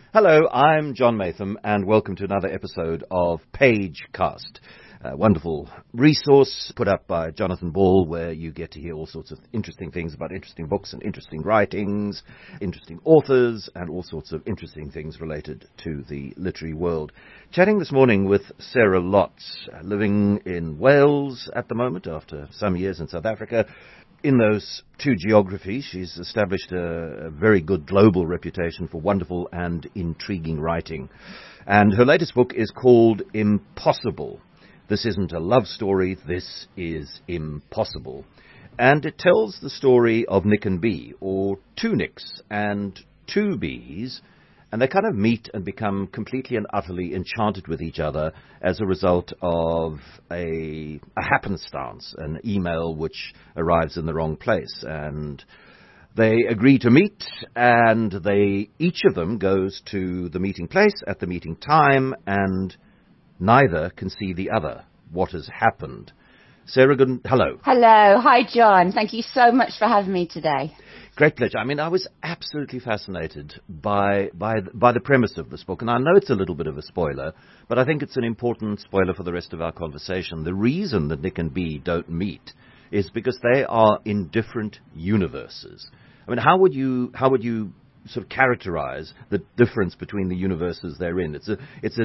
Hello, I'm John Matham, and welcome to another episode of Pagecast, a wonderful resource put up by Jonathan Ball, where you get to hear all sorts of interesting things about interesting books and interesting writings, interesting authors, and all sorts of interesting things related to the literary world. Chatting this morning with Sarah Lotz, living in Wales at the moment after some years in South Africa. In those two geographies, she's established a very good global reputation for wonderful and intriguing writing. And her latest book is called Impossible. This isn't a love story, this is impossible. And it tells the story of Nick and Bee, or two Nicks and two Bees, and they kind of meet and become completely and utterly enchanted with each other as a result of a happenstance, an email which arrives in the wrong place. And they agree to meet, and each of them goes to the meeting place at the meeting time, and neither can see the other. What has happened? Sarah, hello. Hello. Hi, John. Thank you so much for having me today. Great pleasure. I mean, I was absolutely fascinated by the premise of this book, and I know it's a little bit of a spoiler, but I think it's an important spoiler for the rest of our conversation. The reason that Nick and Bee don't meet is because they are in different universes. I mean, how would you sort of characterize the difference between the universes they're in? It's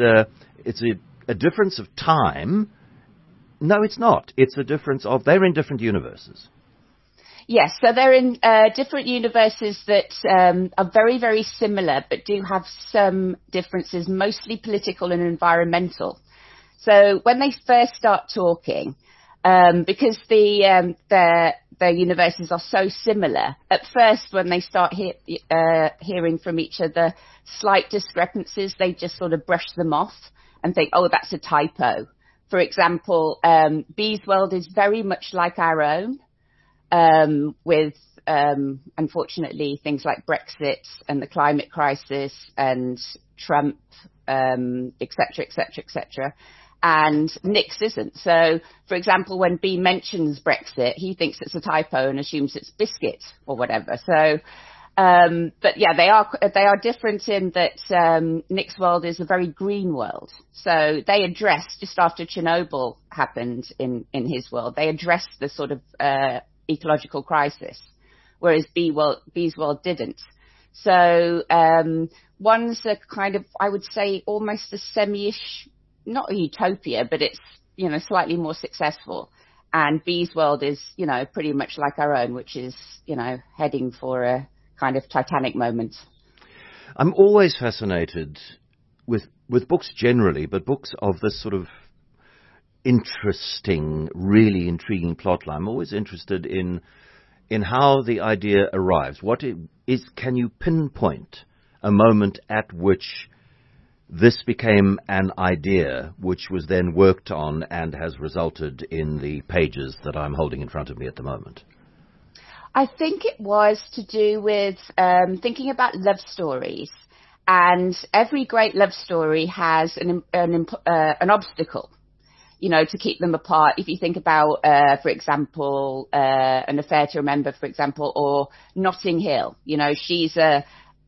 a difference of time. No, it's not. It's a difference of they're in different universes. Yes, so they're in different universes that are very, very similar, but do have some differences, mostly political and environmental. So when they first start talking, because their universes are so similar, at first when they start hearing from each other slight discrepancies, they just sort of brush them off and think, oh, that's a typo. For example, Bee's world is very much like our own. With, unfortunately, things like Brexit and the climate crisis and Trump, et cetera. And Nick's isn't. So, for example, when Bee mentions Brexit, he thinks it's a typo and assumes it's biscuit or whatever. So, but yeah, they are different in that, Nick's world is a very green world. So they addressed, just after Chernobyl happened in his world, they addressed the sort of, ecological crisis, whereas Bee's world didn't. So one's a kind of, I would say, almost a semi-ish, not a utopia, but it's, slightly more successful. And Bee's world is, pretty much like our own, which is, heading for a kind of Titanic moment. I'm always fascinated with books generally, but books of this sort of interesting, really intriguing plotline. I'm always interested in how the idea arrives. Can you pinpoint a moment at which this became an idea which was then worked on and has resulted in the pages that I'm holding in front of me at the moment? I think it was to do with thinking about love stories, and every great love story has an obstacle, to keep them apart. If you think about, for example, An Affair to Remember, for example, or Notting Hill, she's a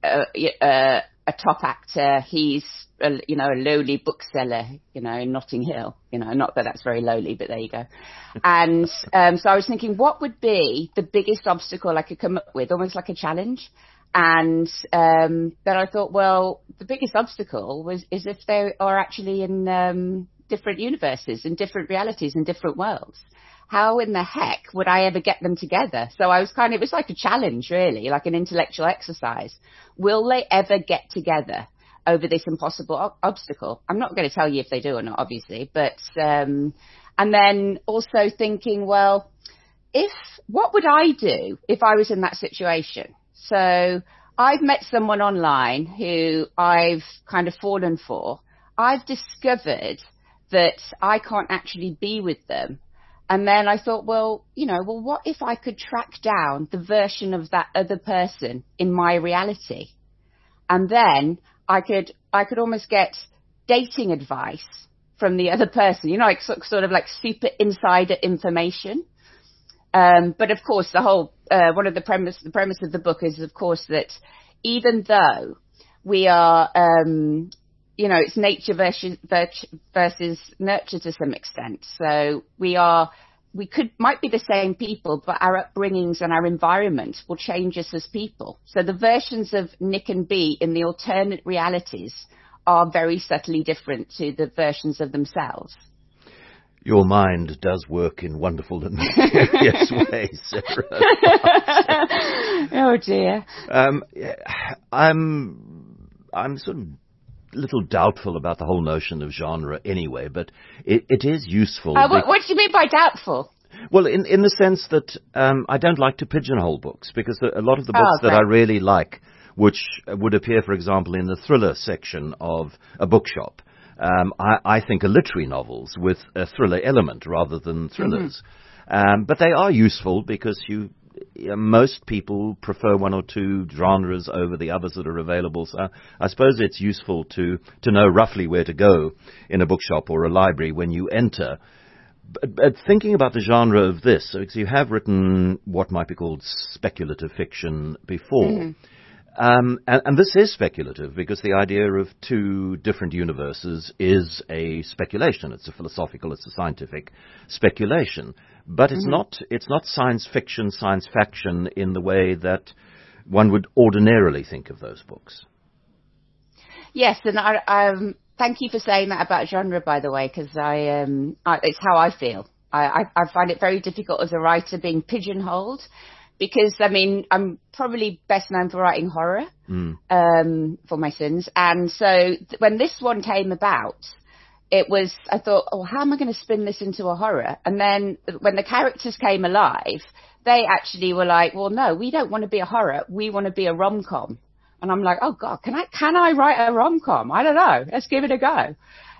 top actor. He's a lowly bookseller, in Notting Hill, not that that's very lowly, but there you go. And, so I was thinking, what would be the biggest obstacle I could come up with, almost like a challenge? And, then I thought, well, the biggest obstacle is if they are actually in, different universes and different realities and different worlds. How in the heck would I ever get them together? So it was like a challenge, really, like an intellectual exercise. Will they ever get together over this impossible obstacle? I'm not going to tell you if they do or not, obviously, but, and then also thinking, well, what would I do if I was in that situation? So I've met someone online who I've kind of fallen for. I've discovered that I can't actually be with them. And then I thought, well, what if I could track down the version of that other person in my reality? And then I could almost get dating advice from the other person, like sort of like super insider information. But of course, the whole, the premise of the book is, of course, that even though we are, it's nature versus nurture to some extent. So might be the same people, but our upbringings and our environment will change us as people. So the versions of Nick and Bea in the alternate realities are very subtly different to the versions of themselves. Your mind does work in wonderful and mysterious ways, Sarah. Oh dear. I'm sort of a little doubtful about the whole notion of genre anyway, but it is useful. What do you mean by doubtful? Well, in the sense that I don't like to pigeonhole books, because a lot of the books that I really like, which would appear, for example, in the thriller section of a bookshop, I think are literary novels with a thriller element rather than thrillers. Mm-hmm. But they are useful because most people prefer one or two genres over the others that are available. So I suppose it's useful to know roughly where to go in a bookshop or a library when you enter. But thinking about the genre of this, because you have written what might be called speculative fiction before, mm-hmm. And this is speculative because the idea of two different universes is a speculation. It's a philosophical, it's a scientific speculation. But mm-hmm. it's not science fiction in the way that one would ordinarily think of those books. Yes, and I thank you for saying that about genre, by the way, because it's how I feel. I find it very difficult as a writer being pigeonholed. Because, I'm probably best known for writing horror for my sins. And so when this one came about, I thought, how am I going to spin this into a horror? And then when the characters came alive, they actually were like, well, no, we don't want to be a horror. We want to be a rom-com. And I'm like, oh, God, can I write a rom-com? I don't know. Let's give it a go.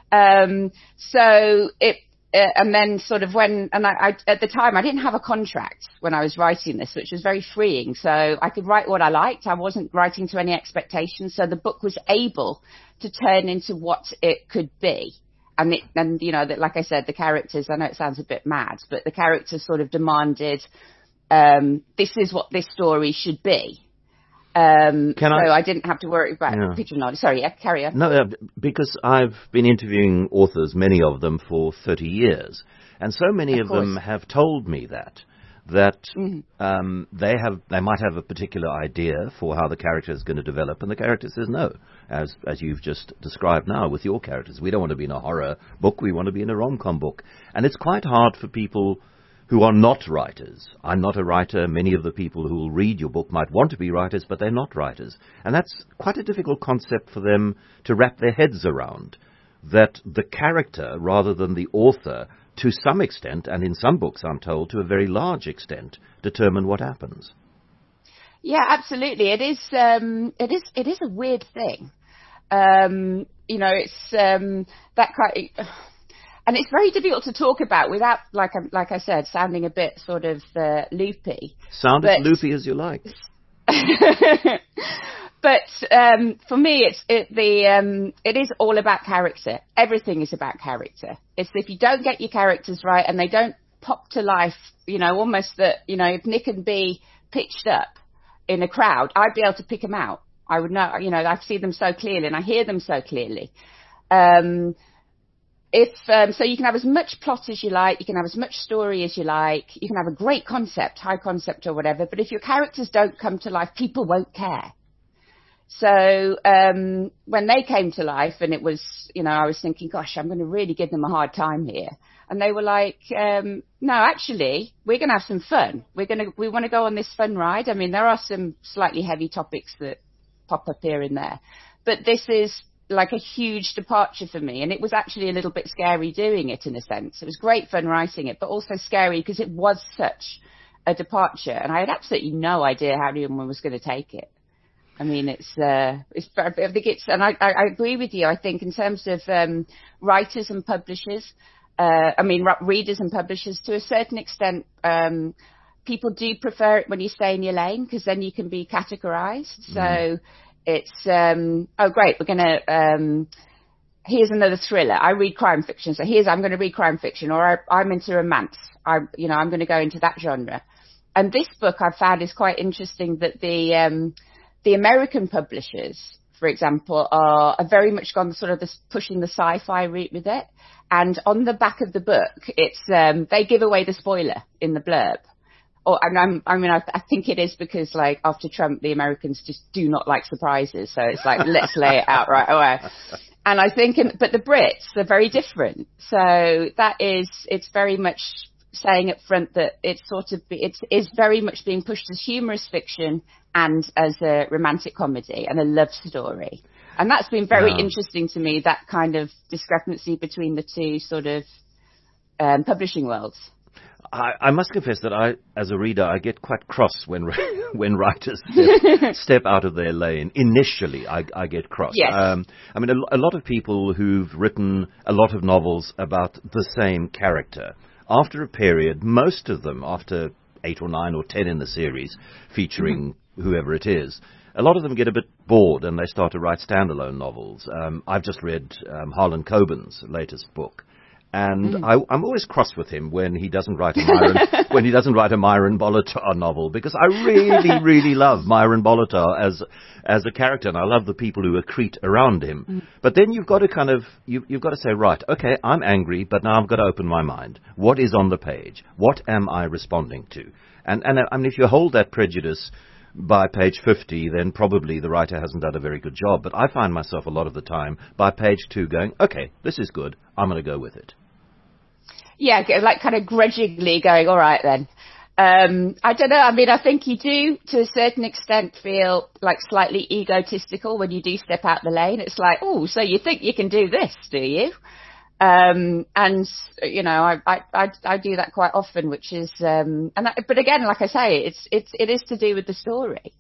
And then sort of I at the time, I didn't have a contract when I was writing this, which was very freeing. So I could write what I liked. I wasn't writing to any expectations. So the book was able to turn into what it could be. And like I said, the characters, I know it sounds a bit mad, but the characters sort of demanded, this is what this story should be. I didn't have to worry about pigeonholing. Sorry, carry on. No, because I've been interviewing authors, many of them, for 30 years. And so many of them have told me that mm-hmm. They might have a particular idea for how the character is going to develop, and the character says no, as you've just described now with your characters. We don't want to be in a horror book, we want to be in a rom-com book. And it's quite hard for people who are not writers. I'm not a writer. Many of the people who will read your book might want to be writers, but they're not writers. And that's quite a difficult concept for them to wrap their heads around, that the character, rather than the author, to some extent, and in some books, I'm told, to a very large extent, determine what happens. Yeah, absolutely. It is a weird thing. It's that kind of... And it's very difficult to talk about without, like I said, sounding a bit sort of loopy. Sound as loopy as you like. But for me, it is all about character. Everything is about character. It's if you don't get your characters right and they don't pop to life, almost that, if Nick and Bea pitched up in a crowd, I'd be able to pick them out. I would know, I see them so clearly and I hear them so clearly. So you can have as much plot as you like, you can have as much story as you like, you can have a great concept, high concept or whatever, but if your characters don't come to life, people won't care. So when they came to life and it was, I was thinking, gosh, I'm going to really give them a hard time here. And they were like, no, actually, we're going to have some fun. We want to go on this fun ride. I mean, there are some slightly heavy topics that pop up here and there, but this is like a huge departure for me, and it was actually a little bit scary doing it in a sense. It was great fun writing it, but also scary because it was such a departure, and I had absolutely no idea how anyone was going to take it. I mean, I think it's, and I agree with you. I think in terms of writers and publishers, readers and publishers, to a certain extent, people do prefer it when you stay in your lane because then you can be categorized. So it's, great, we're going to, here's another thriller. I read crime fiction, so I'm going to read crime fiction, or I'm into romance. I'm going to go into that genre. And this book I found is quite interesting that the American publishers for example, are very much gone sort of this, pushing the sci-fi route with it. And on the back of the book, it's they give away the spoiler in the blurb. I think it is because, like, after Trump, the Americans just do not like surprises. So it's like, let's lay it out right away. And I think, but the Brits are very different. So it's very much saying up front that it's is very much being pushed as humorous fiction and as a romantic comedy and a love story. And that's been very interesting to me, that kind of discrepancy between the two sort of publishing worlds. I must confess that I, as a reader, I get quite cross when writers step out of their lane. Initially, I get cross. Yes. I mean, a lot of people who've written a lot of novels about the same character, after a period, most of them, after 8 or 9 or 10 in the series, featuring whoever it is, a lot of them get a bit bored and they start to write standalone novels. I've just read Harlan Coben's latest book. And I'm always cross with him when he doesn't write a Myron Bolitar novel, because I really, really love Myron Bolitar as a character, and I love the people who accrete around him. But then you've got to you've got to say, right, okay, I'm angry, but now I've got to open my mind. What is on the page? What am I responding to? And I mean, if you hold that prejudice by page 50, then probably the writer hasn't done a very good job. But I find myself a lot of the time by page 2 going, okay, this is good, I'm going to go with it. Yeah, like kind of grudgingly going, all right then. I don't know. I mean, I think you do, to a certain extent, feel like slightly egotistical when you do step out the lane. It's like, oh, so you think you can do this, do you? And you know, I do that quite often, which is, but again, like I say, it is to do with the story,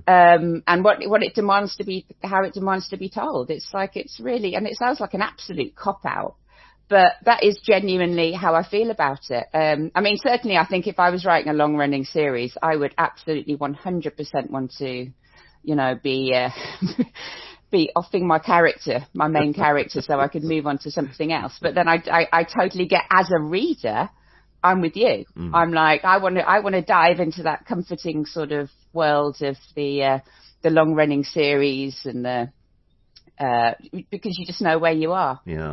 and what it demands to be, how it demands to be told. It's like, it's really, and it sounds like an absolute cop out. But that is genuinely how I feel about it. I mean, certainly, I think if I was writing a long-running series, I would absolutely 100% want to, you know, be offing my main character, so I could move on to something else. But then I totally get, as a reader, I'm with you. I'm like, I want to dive into that comforting sort of world of the long-running series, and because you just know where you are. Yeah.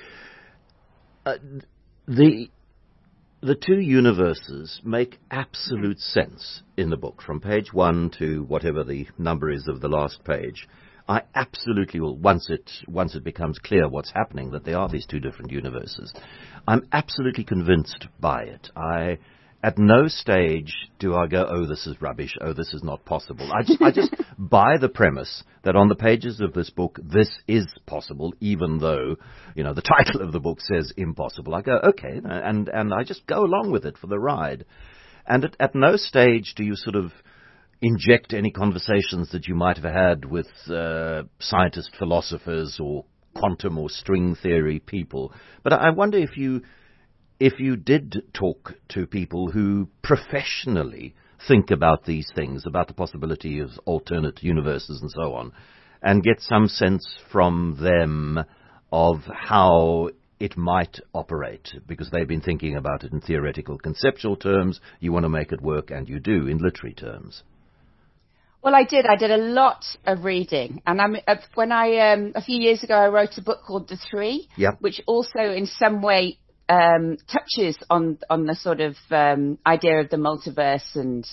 The two universes make absolute sense in the book, from page 1 to whatever the number is of the last page. I absolutely will, once it becomes clear what's happening, that there are these two different universes. I'm absolutely convinced by it. At no stage do I go, oh, this is rubbish, oh, this is not possible. I just buy the premise that on the pages of this book, this is possible, even though, you know, the title of the book says impossible. I go, okay, and I just go along with it for the ride. And at no stage do you sort of inject any conversations that you might have had with scientist philosophers or quantum or string theory people. But I wonder if you did talk to people who professionally think about these things, about the possibility of alternate universes and so on, and get some sense from them of how it might operate, because they've been thinking about it in theoretical, conceptual terms. You want to make it work, and you do, in literary terms. Well, I did a lot of reading, and a few years ago I wrote a book called The Three, which also in some way touches on the sort of idea of the multiverse, and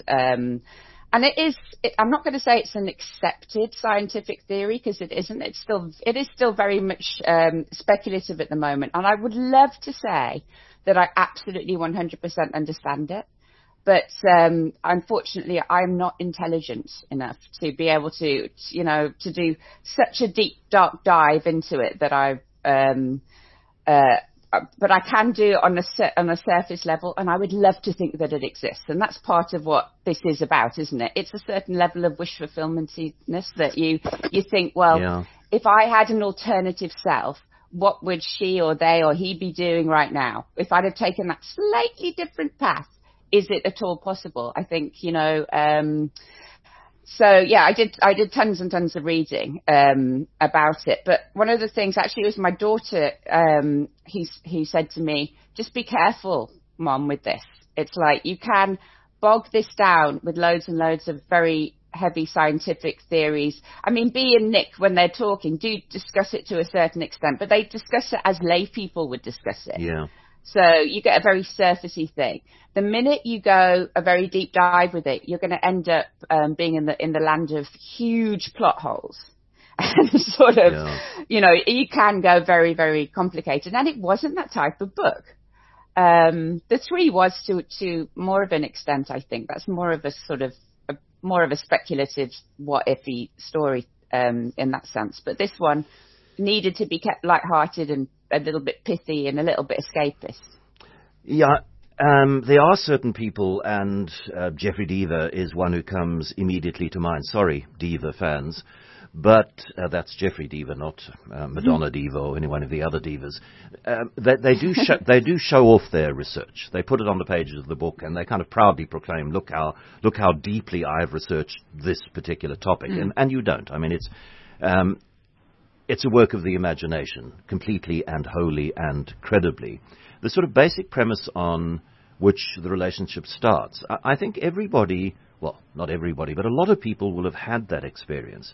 I'm not going to say it's an accepted scientific theory, because it isn't. It is still very much speculative at the moment, and I would love to say that I absolutely 100% understand it. But unfortunately, I'm not intelligent enough to be able to, you know, to do such a deep, dark dive into it that but I can do it on a surface level, and I would love to think that it exists. And that's part of what this is about, isn't it? It's a certain level of wish fulfillment-ness that you think, well, if I had an alternative self, what would she or they or he be doing right now? If I'd have taken that slightly different path, is it at all possible? I think, you know, so yeah, I did tons and tons of reading about it. But one of the things, actually, it was my daughter who said to me, just be careful, Mom, with this. It's like you can bog this down with loads and loads of very heavy scientific theories. I mean, Bea and Nick, when they're talking, do discuss it to a certain extent, but they discuss it as lay people would discuss it. Yeah. So you get a very surfacey thing. The minute you go a very deep dive with it, you're going to end up being in the land of huge plot holes. And sort of, you can go very, very complicated. And it wasn't that type of book. The 3 was to more of an extent, I think. That's more of a sort of, more of a speculative what-ify story in that sense. But this one needed to be kept lighthearted and a little bit pithy and a little bit escapist. Yeah, there are certain people, and Jeffrey Deaver is one who comes immediately to mind. Sorry, Deaver fans, but that's Jeffrey Deaver, not Madonna Deaver or any one of the other Deavers. They do show off their research. They put it on the pages of the book, and they kind of proudly proclaim, "Look how deeply I've researched this particular topic," and you don't. I mean, it's a work of the imagination, completely and wholly and credibly. The sort of basic premise on which the relationship starts, I think everybody, well, not everybody, but a lot of people will have had that experience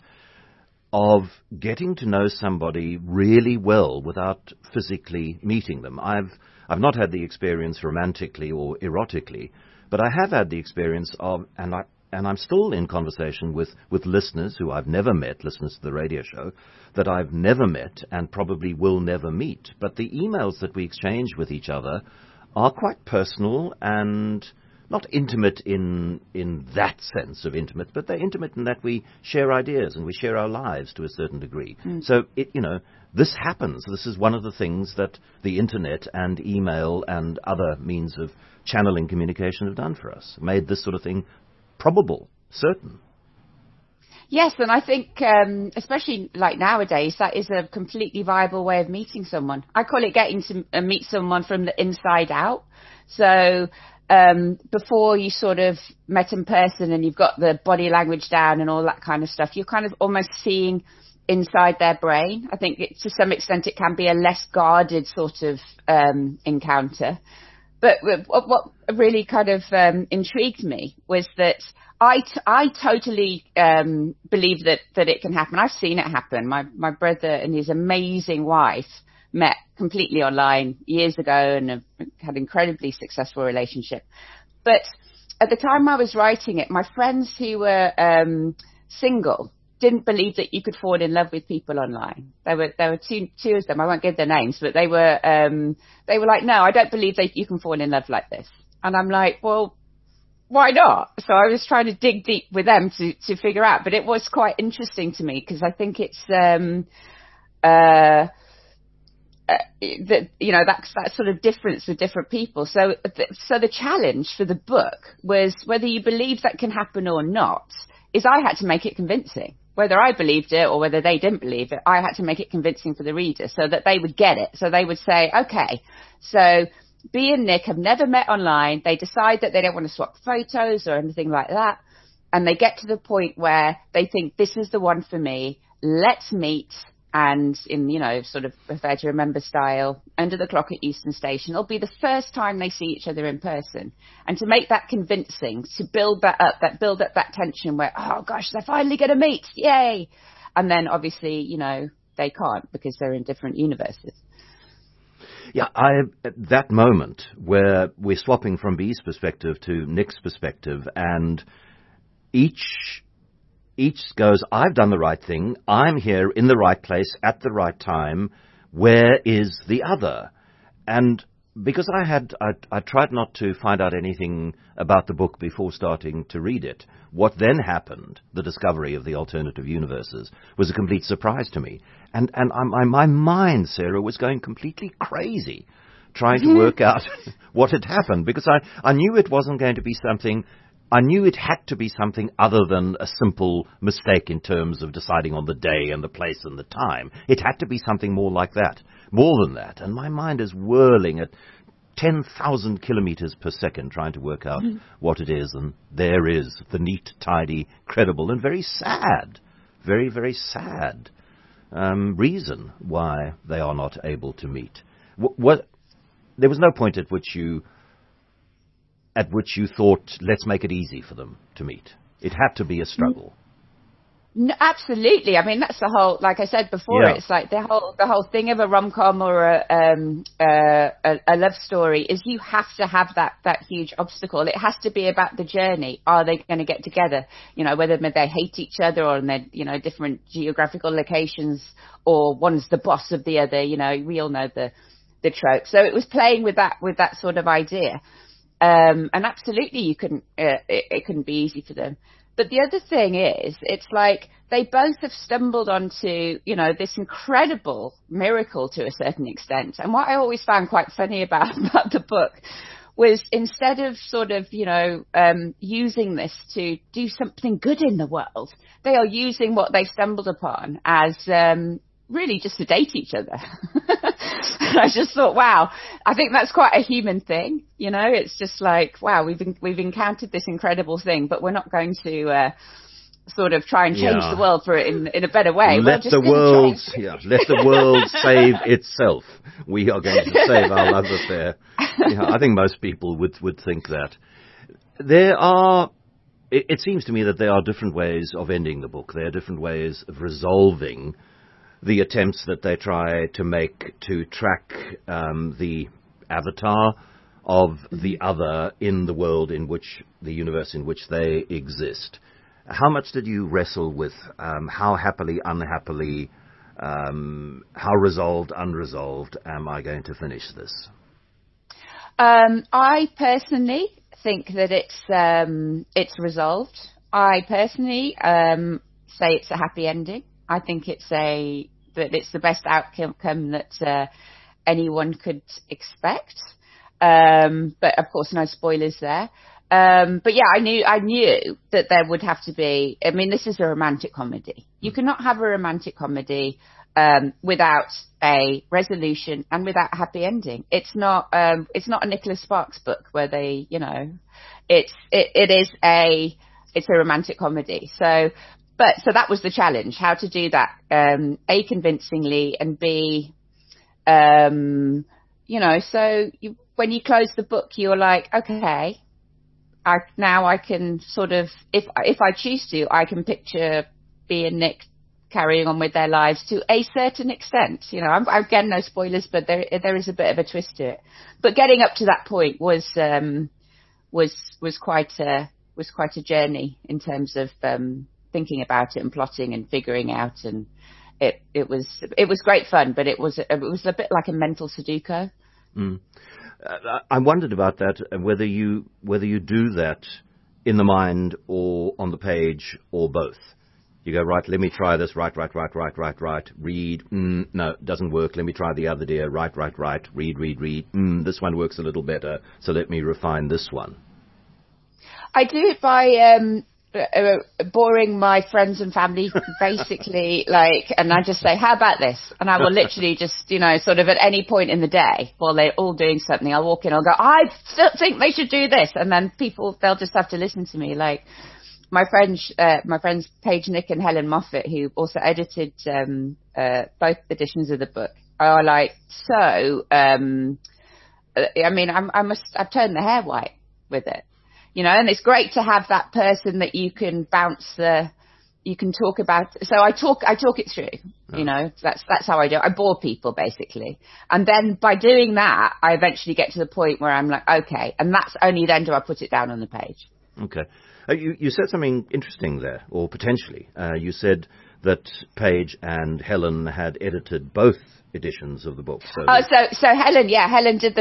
of getting to know somebody really well without physically meeting them. I've not had the experience romantically or erotically, but I have had the experience of, and I'm still in conversation with listeners who I've never met, listeners to the radio show, that I've never met and probably will never meet. But the emails that we exchange with each other are quite personal and not intimate in that sense of intimate, but they're intimate in that we share ideas and we share our lives to a certain degree. So, this happens. This is one of the things that the internet and email and other means of channeling communication have done for us, made this sort of thing probable, certain. Yes, and I think, especially like nowadays, that is a completely viable way of meeting someone. I call it getting to meet someone from the inside out. So before you sort of met in person and you've got the body language down and all that kind of stuff, you're kind of almost seeing inside their brain. I think to some extent it can be a less guarded sort of encounter. But what really kind of intrigued me was that I totally believe that it can happen. I've seen it happen. My brother and his amazing wife met completely online years ago and have had an incredibly successful relationship. But at the time I was writing it, my friends who were single didn't believe that you could fall in love with people online. There were two of them. I won't give their names, but they were like, "No, I don't believe that you can fall in love like this." And I'm like, "Well, why not?" So I was trying to dig deep with them to figure out, but it was quite interesting to me because I think it's that that sort of difference with different people. So the challenge for the book was whether you believe that can happen or not. Is I had to make it convincing. Whether I believed it or whether they didn't believe it, I had to make it convincing for the reader so that they would get it. So they would say, okay, so Bea and Nick have never met online. They decide that they don't want to swap photos or anything like that. And they get to the point where they think, this is the one for me. Let's meet. And in, sort of Affair to Remember style, under the clock at Euston Station, it'll be the first time they see each other in person. And to make that convincing, to build that up, that tension where, oh gosh, they're finally going to meet, yay! And then obviously, they can't because they're in different universes. Yeah, that moment where we're swapping from Bea's perspective to Nick's perspective, and each goes, I've done the right thing, I'm here in the right place at the right time, where is the other? And because I tried not to find out anything about the book before starting to read it, what then happened, the discovery of the alternative universes, was a complete surprise to me. And my mind, Sarah, was going completely crazy trying to work out what had happened, because I knew it wasn't going to be something. I knew it had to be something other than a simple mistake in terms of deciding on the day and the place and the time. It had to be something more like that, more than that. And my mind is whirling at 10,000 kilometers per second trying to work out what it is. And there is the neat, tidy, credible, and very sad, very, very sad reason why they are not able to meet. There was no point at which you thought, let's make it easy for them to meet. It had to be a struggle. No, absolutely. I mean, that's the whole, like I said before, it's like the whole thing of a rom-com or a love story is you have to have that huge obstacle. It has to be about the journey. Are they going to get together? You know, whether they hate each other or in their, you know, different geographical locations, or one's the boss of the other. You know, we all know the trope. So it was playing with that sort of idea. And absolutely, it couldn't be easy for them. But the other thing is, it's like they both have stumbled onto, you know, this incredible miracle to a certain extent. And what I always found quite funny about the book was, instead of sort of, you know, using this to do something good in the world, they are using what they stumbled upon as really just to date each other. And I just thought, wow, I think that's quite a human thing. You know, it's just like, wow, we've encountered this incredible thing, but we're not going to sort of try and change the world for it in a better way. Let the world save itself. We are going to save our love affair. Yeah, I think most people would think that. It seems to me that there are different ways of ending the book. There are different ways of resolving the attempts that they try to make to track the avatar of the other in the world in which, the universe in which they exist. How much did you wrestle with how happily, unhappily, how resolved, unresolved am I going to finish this? I personally think that it's resolved. I personally say it's a happy ending. I think it's the best outcome that anyone could expect. But of course, no spoilers there. But yeah, I knew that there would have to be. I mean, this is a romantic comedy. You cannot have a romantic comedy without a resolution and without a happy ending. It's not a Nicholas Sparks book where they, you know, it's a romantic comedy. So that was the challenge, how to do that, A, convincingly, and B, you know, so when you close the book, you're like, okay, I can sort of, if I choose to, I can picture Bea and Nick carrying on with their lives to a certain extent. You know, again, no spoilers, but there is a bit of a twist to it. But getting up to that point was quite a journey in terms of thinking about it and plotting and figuring out, and it was great fun, but it was a bit like a mental Sudoku. I wondered about that, whether you do that in the mind or on the page or both. You go, right, let me try this, right, read, no, doesn't work, let me try the other dear, right, read, this one works a little better, so let me refine this one. I do it by boring my friends and family, basically, like, and I just say, how about this? And I will literally just, you know, sort of at any point in the day while they're all doing something, I'll walk in, I'll go, I still think they should do this. And then they'll just have to listen to me. Like my friends Paige Nick and Helen Moffat, who also edited both editions of the book, are like, so, I mean, I've turned the hair white with it. You know, and it's great to have that person that you can you can talk about. So I talk it through, you know, that's how I do it. I bore people basically. And then by doing that, I eventually get to the point where I'm like, okay. And that's only then do I put it down on the page. Okay. You said something interesting there, or potentially. You said that Paige and Helen had edited both editions of the book. So Helen did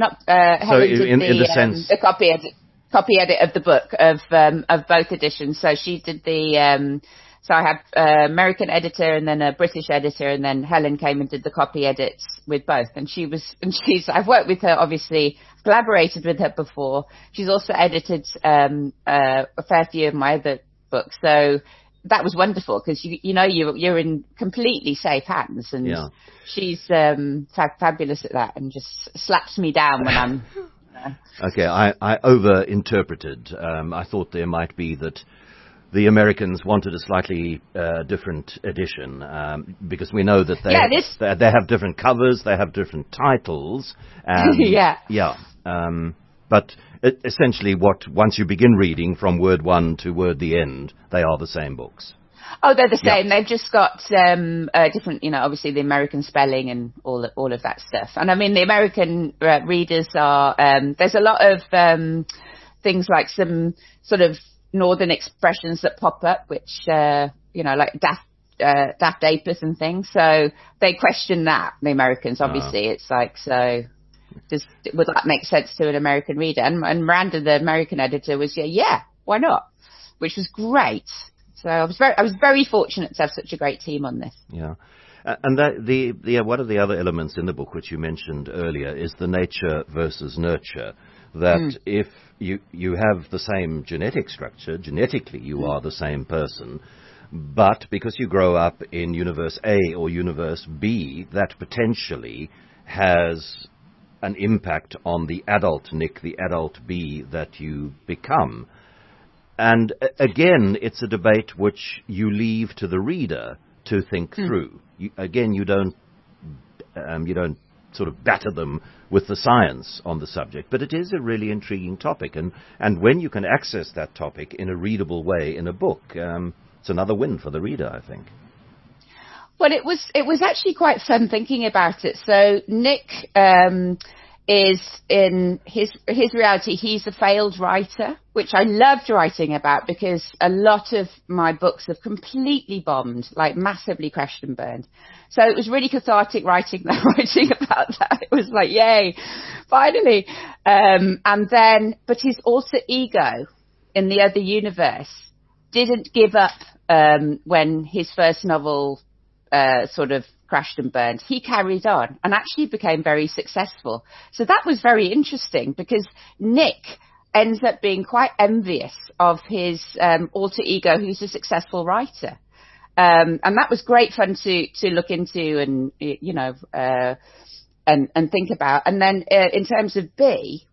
the copy edit of the book of both editions. So she did the so I have American editor and then a British editor, and then Helen came and did the copy edits with both. And I've worked with her, obviously collaborated with her before. She's also edited a fair few of my other books. So that was wonderful because you know you're in completely safe hands, and she's fabulous at that, and just slaps me down when I'm. Okay, I over-interpreted. I thought there might be that the Americans wanted a slightly different edition, because we know that they have different covers, they have different titles. And, But essentially, once you begin reading from word one to word the end, they are the same books. Oh, they're the same. Yeah. They've just got different, obviously the American spelling and all of that stuff. And I mean, the American readers are, there's a lot of things like some sort of northern expressions that pop up, which, like daft apers and things. So they question that, the Americans, obviously. It's like, so would that make sense to an American reader? And Miranda, the American editor, was, yeah, why not? Which was great. So I was very fortunate to have such a great team on this. Yeah. And one of the other elements in the book, which you mentioned earlier, is the nature versus nurture. That if you have the same genetic structure, genetically you are the same person, but because you grow up in universe A or universe B, that potentially has an impact on the adult Nick, the adult B that you become. And again, it's a debate which you leave to the reader to think through. You don't sort of batter them with the science on the subject, but it is a really intriguing topic. And when you can access that topic in a readable way in a book, it's another win for the reader, I think. Well, it was actually quite fun thinking about it. So Nick is in his reality, he's a failed writer, which I loved writing about because a lot of my books have completely bombed, like massively crashed and burned. So it was really cathartic writing about that. It was like, yay, finally. But his alter ego in the other universe didn't give up when his first novel sort of crashed and burned. He carried on and actually became very successful. So that was very interesting because Nick ends up being quite envious of his alter ego, who's a successful writer. And that was great fun to look into and, and think about. And then in terms of B,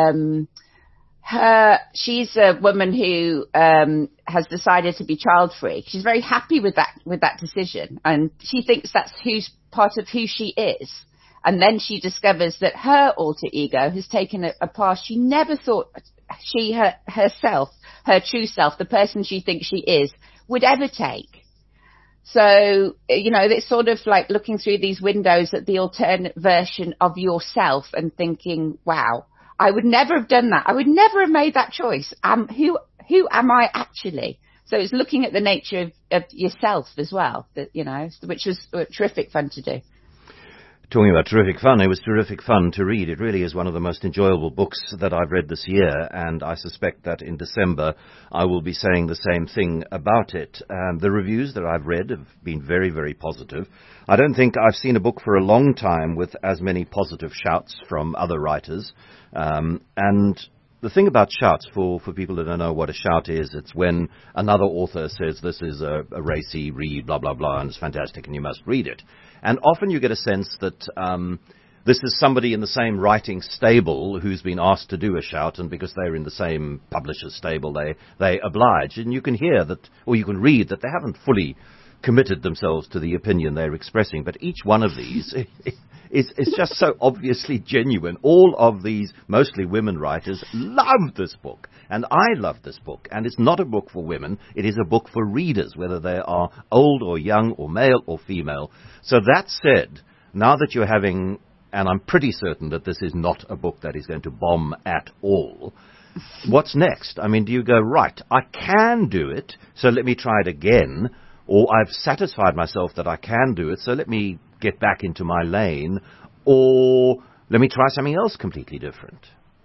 she's a woman who has decided to be child free. She's very happy with that decision, and she thinks that's part of who she is. And then she discovers that her alter ego has taken a path she never thought herself, her true self, the person she thinks she is, would ever take. So, it's sort of like looking through these windows at the alternate version of yourself and thinking, wow, I would never have done that. I would never have made that choice. Who am I actually? So it's looking at the nature of yourself as well, which was terrific fun to do. Talking about terrific fun, it was terrific fun to read. It really is one of the most enjoyable books that I've read this year, and I suspect that in December I will be saying the same thing about it. The reviews that I've read have been very, very positive. I don't think I've seen a book for a long time with as many positive shouts from other writers. And the thing about shouts, for people that don't know what a shout is, it's when another author says this is a racy read, blah, blah, blah, and it's fantastic and you must read it. And often you get a sense that this is somebody in the same writing stable who's been asked to do a shout, and because they're in the same publisher's stable, they oblige. And you can hear that, or you can read that they haven't fully committed themselves to the opinion they're expressing. But each one of these is just so obviously genuine. All of these, mostly women writers, love this book. And I love this book. And it's not a book for women. It is a book for readers, whether they are old or young or male or female. So that said, now that you're having, and I'm pretty certain that this is not a book that is going to bomb at all, what's next? I mean, do you go, right, I can do it, so let me try it again, or I've satisfied myself that I can do it, so let me get back into my lane, or let me try something else completely different?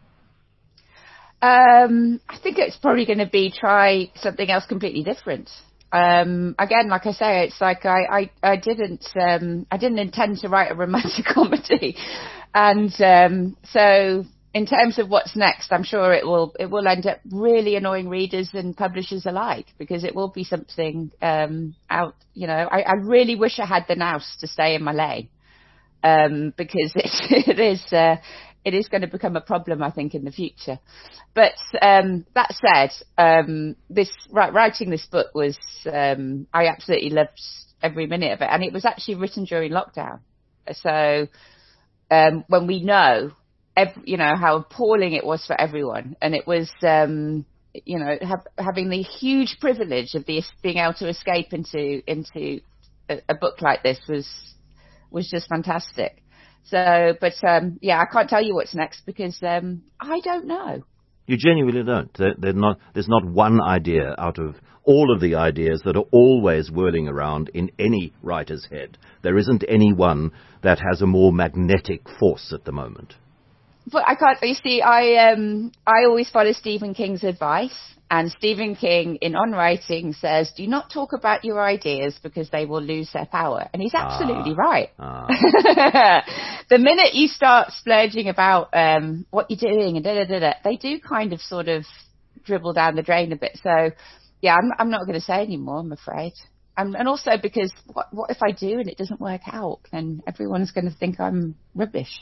I think it's probably going to be try something else completely different. Again, like I say, it's like I didn't intend to write a romantic comedy, and so in terms of what's next, I'm sure it will end up really annoying readers and publishers alike, because it will be something out. I really wish I had the nous to stay in my lane, because it is going to become a problem, I think, in the future. But that said, writing this book was I absolutely loved every minute of it, and it was actually written during lockdown. So when we know how appalling it was for everyone. And it was, having the huge privilege of being able to escape into a book like this was just fantastic. So, but I can't tell you what's next because I don't know. You genuinely don't. There's not one idea out of all of the ideas that are always whirling around in any writer's head. There isn't any one that has a more magnetic force at the moment. But I can't. You see, I always follow Stephen King's advice, and Stephen King, in On Writing, says, "Do not talk about your ideas because they will lose their power," and he's absolutely right. The minute you start splurging about what you're doing and they do kind of sort of dribble down the drain a bit. So, yeah, I'm not going to say anymore, I'm afraid. And also because what if I do and it doesn't work out? Then everyone's going to think I'm rubbish.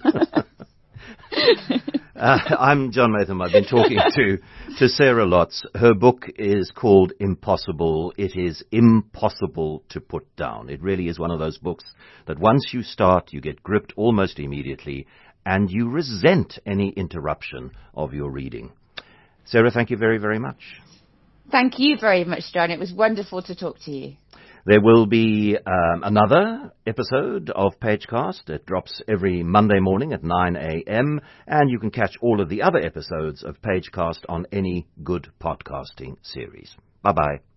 I'm John Maytham. I've been talking to Sarah Lotz. Her book is called Impossible. It is impossible to put down. It really is one of those books that once you start, you get gripped almost immediately, and you resent any interruption of your reading. Sarah, thank you very, very much. Thank you very much, John. It was wonderful to talk to you. There will be another episode of Pagecast. It drops every Monday morning at 9 a.m. and you can catch all of the other episodes of Pagecast on any good podcasting series. Bye-bye.